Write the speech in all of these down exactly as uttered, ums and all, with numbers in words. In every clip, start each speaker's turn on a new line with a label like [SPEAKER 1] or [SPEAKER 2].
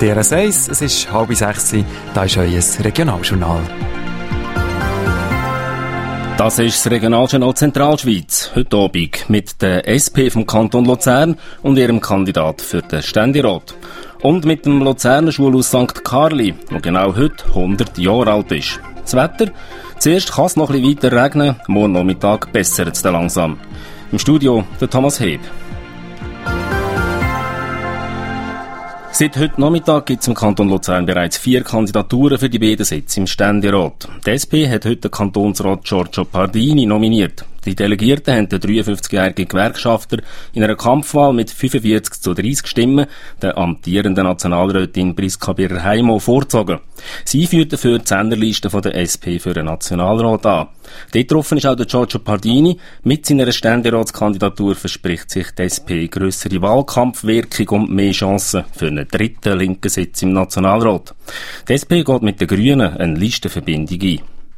[SPEAKER 1] D R S eins, es ist halb sechs, da ist euer Regionaljournal.
[SPEAKER 2] Das ist das Regionaljournal Zentralschweiz, heute Abend mit der S P vom Kanton Luzern und ihrem Kandidat für den Ständerat. Und mit dem Luzerner Schulhaus Sankt Karli, das genau heute hundert Jahre alt ist. Das Wetter? Zuerst kann es noch ein bisschen weiter regnen, morgen Nachmittag bessert es dann langsam. Im Studio der Thomas Heb. Seit heute Nachmittag gibt es im Kanton Luzern bereits vier Kandidaturen für die beiden Sitze im Ständerat. Die S P hat heute den Kantonsrat Giorgio Pardini nominiert. Die Delegierten haben den dreiundfünfzigjährigen Gewerkschafter in einer Kampfwahl mit fünfundvierzig zu dreißig Stimmen der amtierenden Nationalrätin Priska Birrer-Heimo vorgezogen. Sie führt dafür die Zehnerliste von der S P für den Nationalrat an. Dort getroffen ist auch der Giorgio Pardini. Mit seiner Ständeratskandidatur verspricht sich die S P grössere Wahlkampfwirkung und mehr Chancen für einen dritten linken Sitz im Nationalrat. Die S P geht mit den Grünen eine Listenverbindung ein.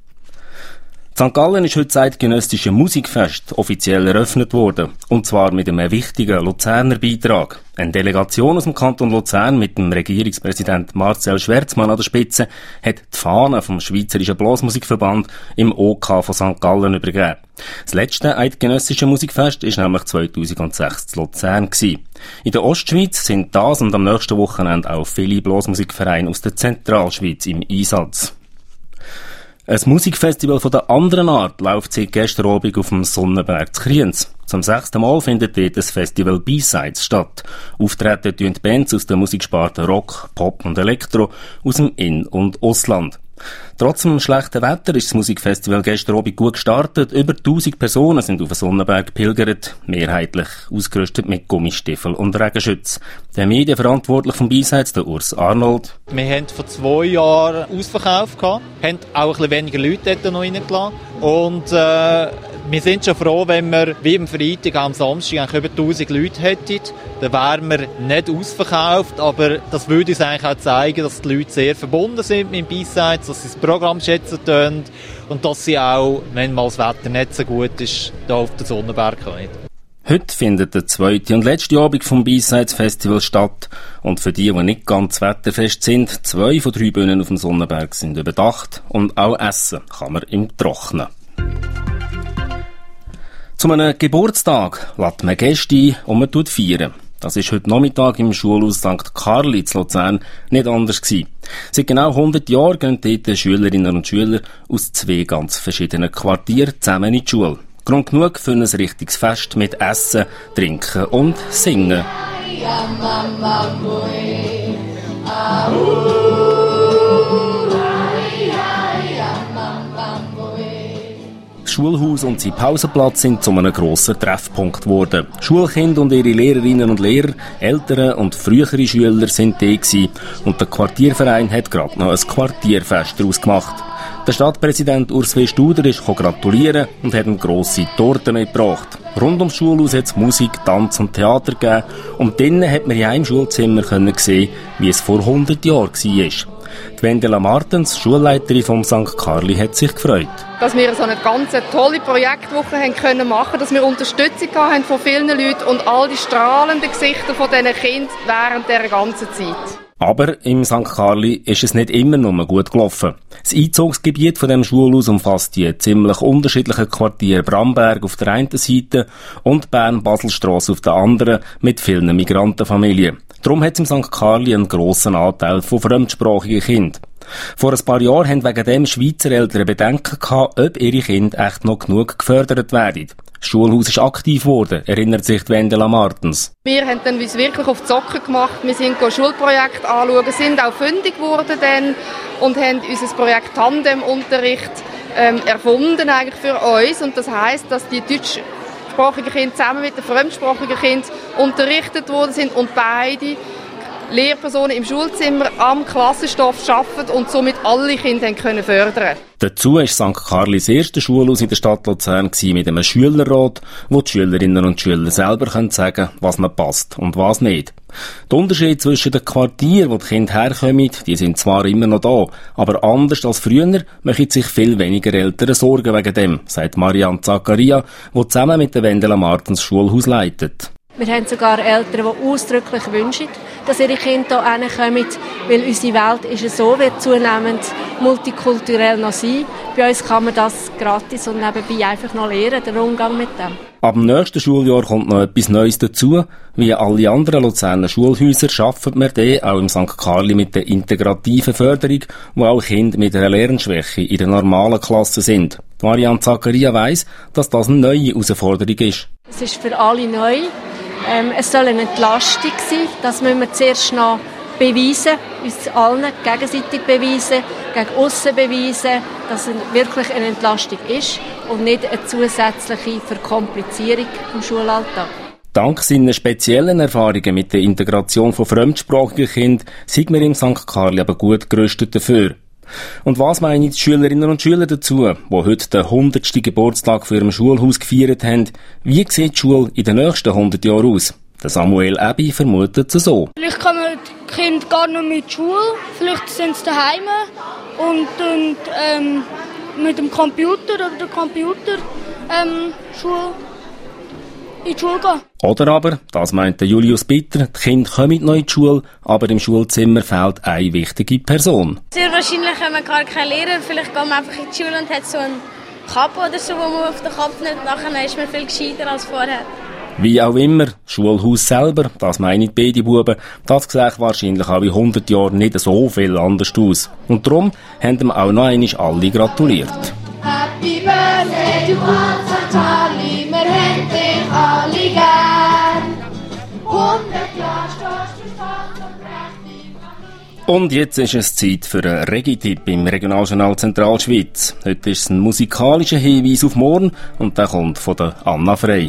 [SPEAKER 2] Sankt Gallen ist heute das eidgenössische Musikfest offiziell eröffnet worden. Und zwar mit einem wichtigen Luzerner Beitrag. Eine Delegation aus dem Kanton Luzern mit dem Regierungspräsident Marcel Schwerzmann an der Spitze hat die Fahne vom Schweizerischen Blasmusikverband im O K von Sankt Gallen übergeben. Das letzte eidgenössische Musikfest war nämlich zweitausendsechs zu Luzern gewesen. In der Ostschweiz sind das und am nächsten Wochenende auch viele Blasmusikvereine aus der Zentralschweiz im Einsatz. Ein Musikfestival von der anderen Art läuft seit gestern Abend auf dem Sonnenberg zu Kriens. Zum sechsten Mal findet dort das Festival B-Sides statt. Auftreten tun die Bands aus der Musiksparten Rock, Pop und Elektro aus dem In- und Ausland. Trotz dem schlechten Wetter ist das Musikfestival gestern Abend gut gestartet. Über tausend Personen sind auf den Sonnenberg gepilgert, mehrheitlich ausgerüstet mit Gummistiefeln und Regenschutz. Der Medienverantwortliche vom B-Sides, der Urs Arnold.
[SPEAKER 3] Wir hatten vor zwei Jahren Ausverkauf gehabt, haben auch ein bisschen weniger Leute dort noch reingelassen. Und äh, wir sind schon froh, wenn wir wie am Freitag, am Samstag über tausend Leute hätten. Dann wären wir nicht ausverkauft, aber das würde uns eigentlich auch zeigen, dass die Leute sehr verbunden sind mit dem B-Sides, dass sie das Programm schätzen können und dass sie auch, wenn mal das Wetter nicht so gut ist, hier auf den Sonnenberg kommen.
[SPEAKER 2] Heute findet der zweite und letzte Abend vom B-Sides Festival statt. Und für die, die nicht ganz wetterfest sind, zwei von drei Bühnen auf dem Sonnenberg sind überdacht und auch essen kann man im Trocknen. Zu einem Geburtstag lädt man Gäste ein und man tut feiern. Das ist heute Nachmittag im Schulhaus Sankt Karli zu Luzern nicht anders gewesen. Seit genau hundert Jahren gehen dort Schülerinnen und Schüler aus zwei ganz verschiedenen Quartieren zusammen in die Schule. Grund genug für ein richtiges Fest mit Essen, Trinken und Singen. Das Schulhaus und sein Pausenplatz sind zu einem grossen Treffpunkt geworden. Schulkinder und ihre Lehrerinnen und Lehrer, ältere und frühere Schüler sind da gewesen und der Quartierverein hat gerade noch ein Quartierfest daraus gemacht. Der Stadtpräsident Urs W. Studer ist gratulieren und hat eine grosse Torte mitgebracht. Rund ums Schulhaus hat es Musik, Tanz und Theater gegeben und drinnen hat man in einem Schulzimmer sehen, wie es vor hundert Jahren war. Die Wendela Martens, Schulleiterin vom Sankt Karli, hat sich gefreut.
[SPEAKER 4] Dass wir so eine ganz tolle Projektwoche haben können machen, dass wir Unterstützung haben von vielen Leuten und all die strahlenden Gesichter von diesen Kindern während dieser ganzen Zeit.
[SPEAKER 2] Aber im Sankt Karli ist es nicht immer nur gut gelaufen. Das Einzugsgebiet von dem Schulhaus umfasst die ziemlich unterschiedlichen Quartiere Bramberg auf der einen Seite und Bern-Baselstrasse auf der anderen mit vielen Migrantenfamilien. Darum hat es im Sankt Karli einen grossen Anteil von fremdsprachigen Kindern. Vor ein paar Jahren haben wegen dem Schweizer Eltern Bedenken gehabt, ob ihre Kinder echt noch genug gefördert werden. Das Schulhaus ist aktiv geworden, erinnert sich Wendela Martens.
[SPEAKER 4] Wir haben dann uns wirklich auf die Socken gemacht. Wir sind Schulprojekte anschauen, sind auch fündig geworden dann und haben unser Projekt Tandem-Unterricht ähm, erfunden eigentlich für uns. Und das heisst, dass die deutschsprachigen Kinder zusammen mit den fremdsprachigen Kindern unterrichtet worden sind und beide Lehrpersonen im Schulzimmer am Klassenstoff arbeiten und somit alle Kinder können fördern.
[SPEAKER 2] Dazu war Sankt Karli das erste Schulhaus in der Stadt Luzern mit einem Schülerrat, wo die Schülerinnen und Schüler selber sagen können, was ihnen passt und was nicht. Die Unterschiede zwischen den Quartieren, wo die Kinder herkommen, die sind zwar immer noch da, aber anders als früher machen sich viel weniger Eltern Sorgen wegen dem, sagt Marianne Zakaria, die zusammen mit der Wendela Martens Schulhaus leitet.
[SPEAKER 5] Wir haben sogar Eltern, die ausdrücklich wünschen, dass ihre Kinder hierher kommen, weil unsere Welt ist so, wird zunehmend multikulturell noch sein. Bei uns kann man das gratis und nebenbei einfach noch lernen, den Umgang mit dem.
[SPEAKER 2] Ab dem nächsten Schuljahr kommt noch etwas Neues dazu. Wie alle anderen Luzerner Schulhäuser arbeitet man dann auch im Sankt Karli mit der integrativen Förderung, wo auch Kinder mit einer Lernschwäche in der normalen Klasse sind. Marianne Zakaria weiss, dass das eine neue Herausforderung ist.
[SPEAKER 5] Es ist für alle neu. Ähm, es soll eine Entlastung sein. Das müssen wir zuerst noch beweisen, uns allen gegenseitig beweisen, gegen aussen beweisen, dass es wirklich eine Entlastung ist und nicht eine zusätzliche Verkomplizierung im Schulalltag.
[SPEAKER 2] Dank seiner speziellen Erfahrungen mit der Integration von fremdsprachigen Kindern sind wir im Sankt Karli aber gut gerüstet dafür. Und was meinen die Schülerinnen und Schüler dazu, die heute den hundertsten Geburtstag für ihrem Schulhaus gefeiert haben? Wie sieht die Schule in den nächsten hundert Jahren aus? Der Samuel Ebi vermutet es so.
[SPEAKER 6] Vielleicht kommen die Kinder gar nicht mit zur Schule, vielleicht sind sie daheim und, und ähm, mit dem Computer oder der Computer ähm, Schule, in die Schule gehen.
[SPEAKER 2] Oder aber, das meint der Julius Bitter, die Kinder kommen noch in die Schule, aber im Schulzimmer fehlt eine wichtige Person.
[SPEAKER 7] Sehr wahrscheinlich haben wir gar keinen Lehrer, vielleicht gehen wir einfach in die Schule und hat so einen Kappe oder so, wo man auf den Kopf nimmt, nachher ist man viel gescheiter als vorher.
[SPEAKER 2] Wie auch immer, das Schulhaus selber, das meinen die Babybuben, das sieht wahrscheinlich auch in hundert Jahren nicht so viel anders aus. Und darum haben wir auch noch einmal alle gratuliert.
[SPEAKER 8] Happy Birthday to uns, Sankt Karli, wir haben dich alle gern. hundert Jahre stehst du stark und prächtig.
[SPEAKER 2] Und jetzt ist es Zeit für einen Regi-Tipp im Regionaljournal Zentralschweiz. Heute ist es ein musikalischer Hinweis auf morgen und der kommt von der Anna Frey.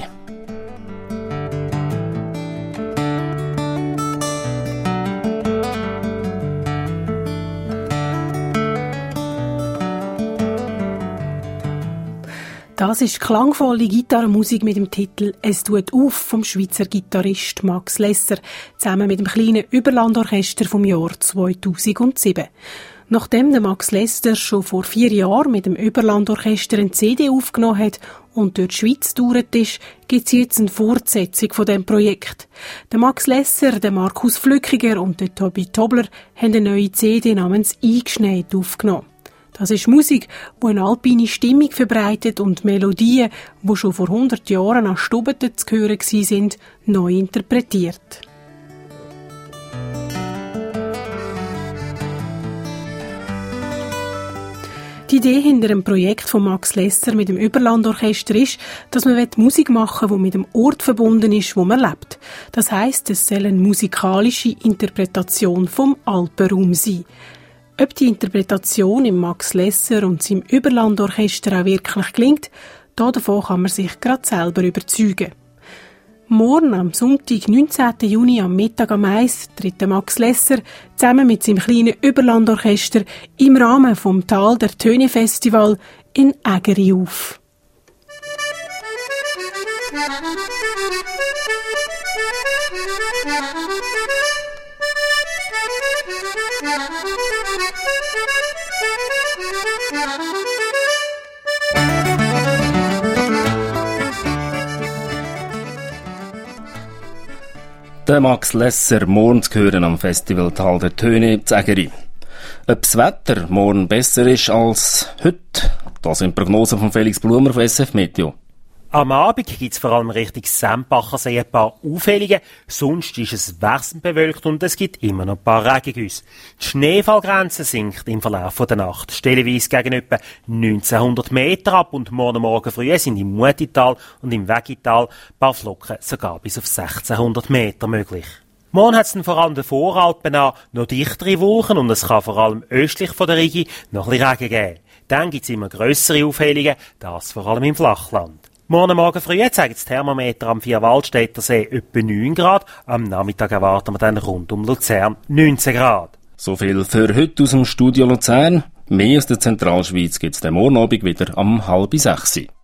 [SPEAKER 9] Das ist klangvolle Gitarrenmusik mit dem Titel «Es tut auf» vom Schweizer Gitarrist Max Lesser, zusammen mit dem kleinen Überlandorchester vom Jahr zweitausendsieben. Nachdem der Max Lesser schon vor vier Jahren mit dem Überlandorchester eine C D aufgenommen hat und durch die Schweiz gedauert ist, gibt es jetzt eine Fortsetzung von diesem Projekt. Der Max Lesser, der Markus Flückiger und der Tobi Tobler haben eine neue C D namens «Eingeschneit» aufgenommen. Das ist Musik, die eine alpine Stimmung verbreitet und Melodien, die schon vor hundert Jahren an Stubeten zu hören waren, neu interpretiert. Die Idee hinter dem Projekt von Max Lesser mit dem Überlandorchester ist, dass man Musik machen will, die mit dem Ort verbunden ist, wo man lebt. Das heisst, es soll eine musikalische Interpretation vom Alpenraum sein. Ob die Interpretation im Max Lesser und seinem Überlandorchester auch wirklich gelingt, davon kann man sich gerade selber überzeugen. Morgen, am Sonntag, neunzehnten Juni, am Mittag am eins, tritt der Max Lesser zusammen mit seinem kleinen Überlandorchester im Rahmen vom Tal der Töne Festival in Ägeri auf.
[SPEAKER 2] Der Max Lesser, morgen zu hören am Festival Tal der Töne zu Ägeri. Ob das Wetter morgen besser ist als heute, das sind Prognosen von Felix Blumer von S F Meteo.
[SPEAKER 10] Am Abend gibt es vor allem Richtung Sempachersee ein paar Aufhellungen, sonst ist es wechselnd bewölkt und es gibt immer noch ein paar Regengüsse. Die Schneefallgrenze sinkt im Verlauf der Nacht, stellenweise gegen etwa neunzehnhundert Meter ab und morgen Morgen früh sind im Mutital und im Wegital ein paar Flocken sogar bis auf sechzehnhundert Meter möglich. Morgen hat es dann vor allem den Voralpen an noch dichtere Wolken und es kann vor allem östlich von der Rigi noch ein bisschen Regen geben. Dann gibt es immer grössere Aufhellungen, das vor allem im Flachland. Morgen Morgen früh zeigt das Thermometer am Vierwaldstätter See etwa neun Grad. Am Nachmittag erwarten wir dann rund um Luzern neunzehn Grad.
[SPEAKER 2] So viel für heute aus dem Studio Luzern. Mehr aus der Zentralschweiz gibt es morgen Abend wieder am halb sechs.